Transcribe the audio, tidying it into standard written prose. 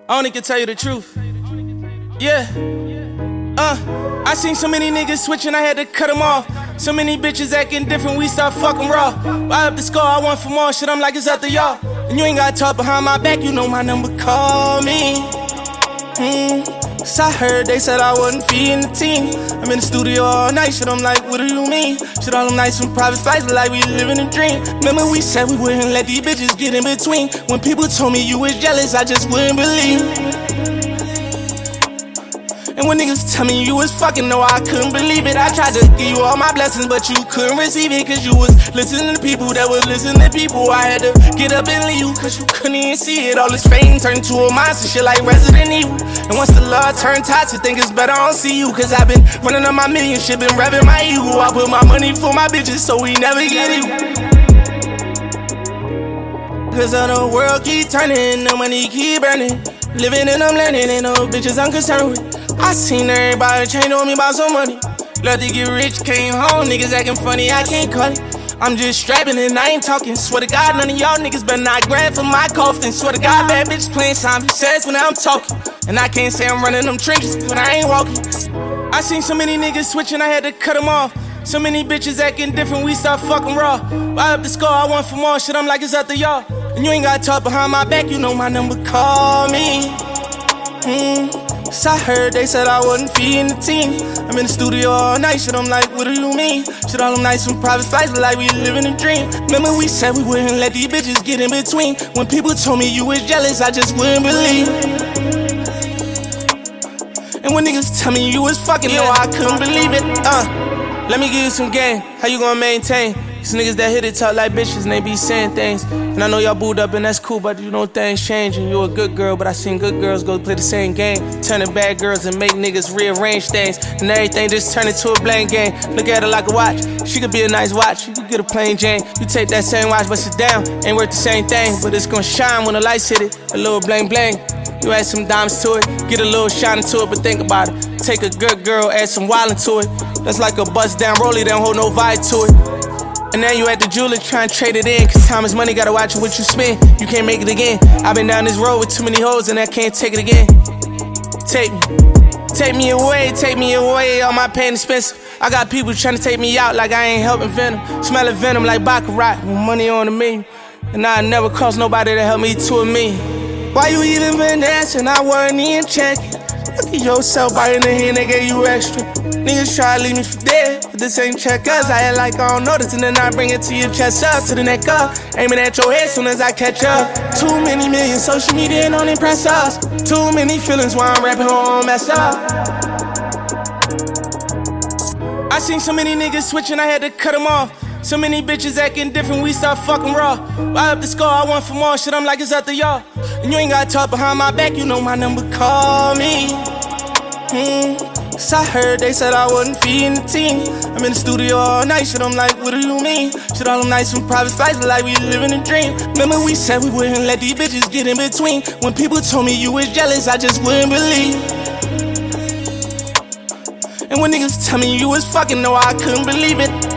I only can tell you the truth. Yeah. I seen so many niggas switching, I had to cut them off. So many bitches acting different, we start fucking raw. I up the score, I want for more shit, I'm like it's up to y'all. And you ain't gotta talk behind my back, you know my number, call me. So I heard they said I wasn't feeding the team. I'm in the studio all night, shit, I'm like, what do you mean? Shit, all them nights from private flights, like we living a dream. Remember we said we wouldn't let these bitches get in between. When people told me you was jealous, I just wouldn't believe. And when niggas tell me you was fucking, no, I couldn't believe it. I tried to give you all my blessings, but you couldn't receive it. Cause you was listening to people that was listening to people. I had to get up and leave you, cause you couldn't even see it. All this fame turned into a monster, shit like Resident Evil. And once the love turned toxic, think it's better I don't see you. Cause I've been running on my million shit, been revving my ego. I put my money for my bitches, so we never get it. Cause all the world keep turning, the money keep burning. Living in them learning, ain't no bitches I'm concerned with. I seen everybody change on me about some money. Love to get rich, came home, niggas acting funny, I can't call it. I'm just strapping and I ain't talking. Swear to God, none of y'all niggas better not grab for my coffin. Swear to God, bad bitches playing Simon Says when I'm talking. And I can't say I'm running them trenches when I ain't walking. I seen so many niggas switching, I had to cut them off. So many bitches acting different, we start fucking raw. I up the score, I want for more shit, I'm like it's up to y'all. And you ain't gotta talk behind my back, you know my number, call me. So I heard they said I wasn't feeding the team. I'm in the studio all night, shit, I'm like, what do you mean? Shit, all them nights from private flights, like we living a dream. Remember we said we wouldn't let these bitches get in between. When people told me you was jealous, I just wouldn't believe. And when niggas tell me you was fucking, no, I couldn't believe it. Let me give you some game, how you gonna maintain? These niggas that hit it talk like bitches and they be saying things. And I know y'all booed up and that's cool, but you know things change. And you a good girl, but I seen good girls go play the same game. Turning bad girls and make niggas rearrange things. And everything just turn into a blank game. Look at her like a watch, she could be a nice watch. You could get a plain Jane. You take that same watch, bust it down, ain't worth the same thing. But it's gonna shine when the lights hit it, a little bling bling. You add some diamonds to it, get a little shine into it, but think about it. Take a good girl, add some wildin' to it. That's like a bust down rollie, they don't hold no vibe to it. And now you at the jeweler trying to trade it in. Cause time is money, gotta watch what you spend. You can't make it again. I've been down this road with too many hoes and I can't take it again. Take me away, all my pain expensive. I got people trying to take me out like I ain't helping Venom. Smelling venom like Baccarat, with money on the menu. And I never cost nobody to help me to a million. Why you even been dancing? I wasn't even checking. Look at yourself biting the hand, they gave you extra. Niggas try to leave me for dead, but this ain't checkers. I act like I don't notice, and then I bring it to your chest up, to the neck up. Aiming at your head soon as I catch up. Too many million social media don't impress us. Too many feelings while I'm rapping on mess up. I seen so many niggas switching, I had to cut them off. So many bitches acting different, we start fucking raw. I up the score, I want for more shit, I'm like it's up to y'all. And you ain't gotta talk behind my back, you know my number, call me. So I heard they said I wasn't feeding the team. I'm in the studio all night, shit, I'm like, what do you mean? Shit, all them nights from private flights, like we living a dream. Remember we said we wouldn't let these bitches get in between. When people told me you was jealous, I just wouldn't believe. And when niggas tell me you was fucking, no, I couldn't believe it.